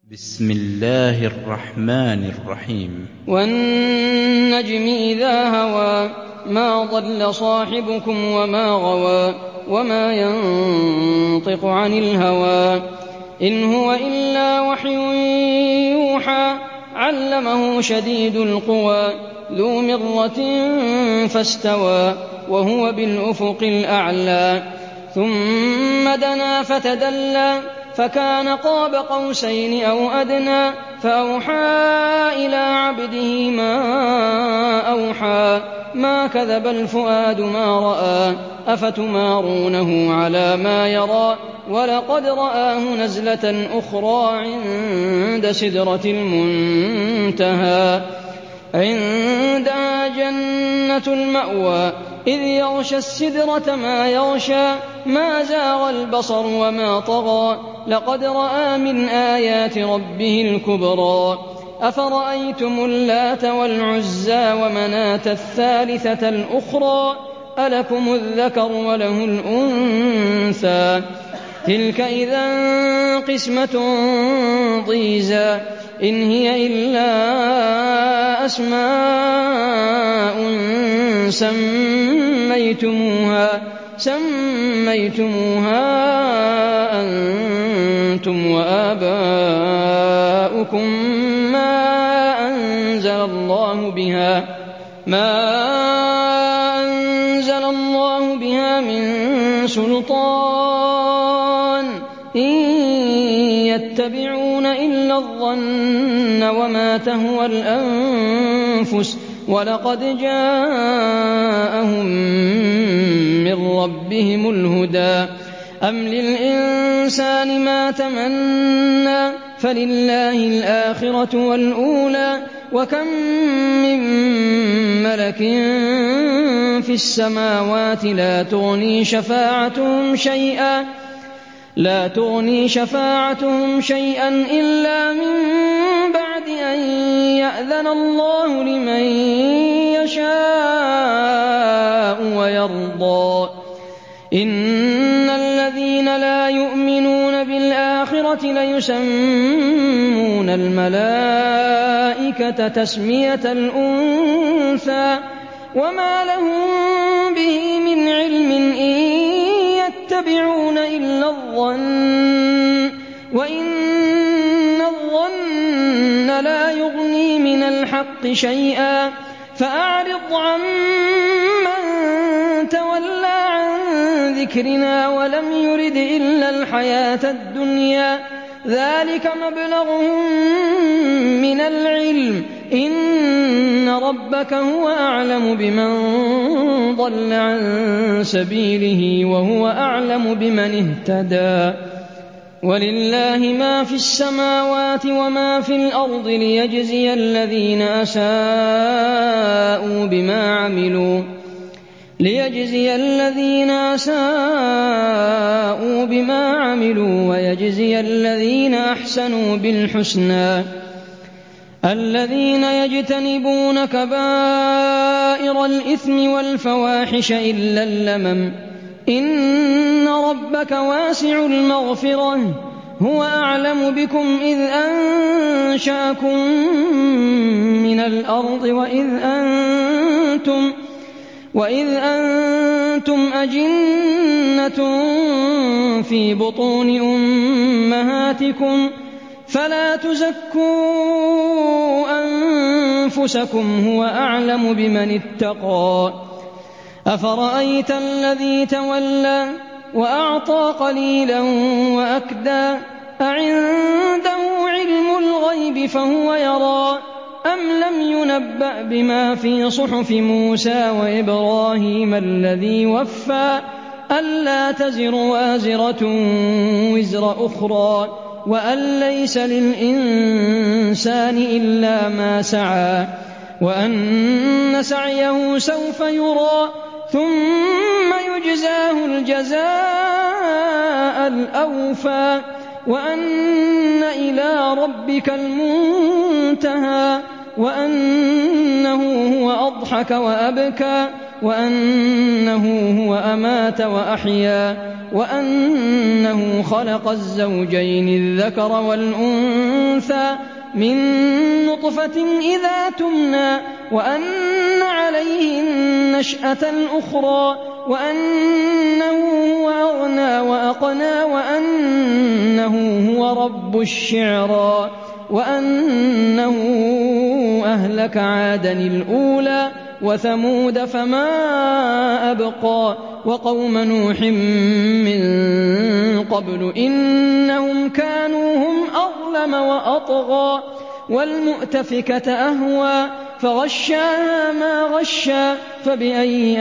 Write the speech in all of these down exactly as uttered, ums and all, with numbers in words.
بسم الله الرحمن الرحيم والنجم إذا هوى ما ضل صاحبكم وما غوى وما ينطق عن الهوى إن هو إلا وحي يوحى علمه شديد القوى ذو مرة فاستوى وهو بالأفق الأعلى ثم دنا فتدلى فكان قاب قوسين أو أدنى فأوحى إلى عبده ما أوحى ما كذب الفؤاد ما رأى أفتمارونه على ما يرى ولقد رآه نزلة أخرى عند سدرة المنتهى عندها جنة المأوى إذ يغشى السدرة ما يغشى ما زاغ البصر وما طغى لقد رأى من آيات ربه الكبرى أفرأيتم اللات والعزى ومناة الثالثة الأخرى ألكم الذكر وله الأنثى تلك إذا قسمة ضيزى إن هي إلا أسماء سميتموها سميتموها أنتم وآباؤكم ما أنزل الله بها ما أنزل الله بها من سلطان إن يتبعون إلا الظن وما تهوى الأنفس ولقد جاءهم من ربهم الهدى أم للإنسان ما تمنى فلله الآخرة والأولى وكم من ملك في السماوات لا تغني شفاعتهم شيئا لا تغني شفاعتهم شيئا إلا من بعد أن يأذن الله لمن يشاء ويرضى إن الذين لا يؤمنون بالآخرة ليسمون الملائكة تسمية الأنثى وما لهم به من علم إن يتبعون إلا الظن وإن الظن لا يغني من الحق شيئا فأعرض عن من تولى عن ذكرنا ولم يرد إلا الحياة الدنيا ذلك مبلغهم من العلم إن ربك هو أعلم بمن ضل عن سبيله وهو أعلم بمن اهتدى ولله ما في السماوات وما في الأرض ليجزي الذين أساءوا بما عملوا ليجزي الذين أساءوا بما عملوا ويجزي الذين أحسنوا بالحسنى الذين يجتنبون كبائر الإثم والفواحش إلا اللمم إن ربك واسع المغفرة هو أعلم بكم إذ أنشأكم من الأرض وإذ أنتم وإذ أنتم أجنة في بطون أمهاتكم فلا تزكوا أنفسكم هو أعلم بمن اتقى أفرأيت الذي تولى وأعطى قليلا وأكدى أعنده علم الغيب فهو يرى أم لم ينبأ بما في صحف موسى وإبراهيم الذي وفى ألا تزر وازرة وزر أخرى وأن ليس للإنسان إلا ما سعى وأن سعيه سوف يرى ثم يجزاه الجزاء الأوفى وأن إلى ربك المنتهى وأنه هو أضحك وأبكى وأنه هو أمات وأحيا وأنه خلق الزوجين الذكر والأنثى من نطفة إذا تمنى وأن عليه النشأة الأخرى وأنه هو أغنى وأقنى وأنه هو رب الشعرى وأنه أهلك عادا الأولى وثمود فما أبقى وقوم نوح من قبل إنهم كانوا هم أظلم وأطغى والمؤتفكة أهوى فغشاها ما غشى فبأي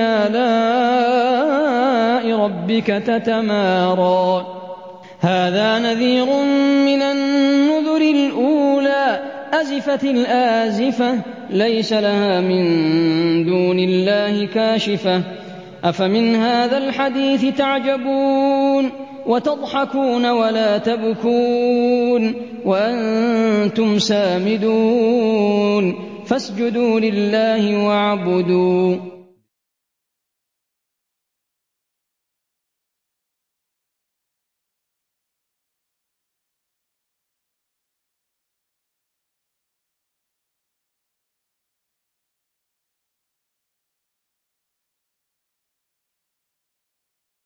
آلاء ربك تتمارى هذا نذير من النذر الأولى أزفت الآزفة ليس لها من دون الله كاشفة أفمن هذا الحديث تعجبون وتضحكون ولا تبكون وأنتم سامدون فاسجدوا لله واعبدوا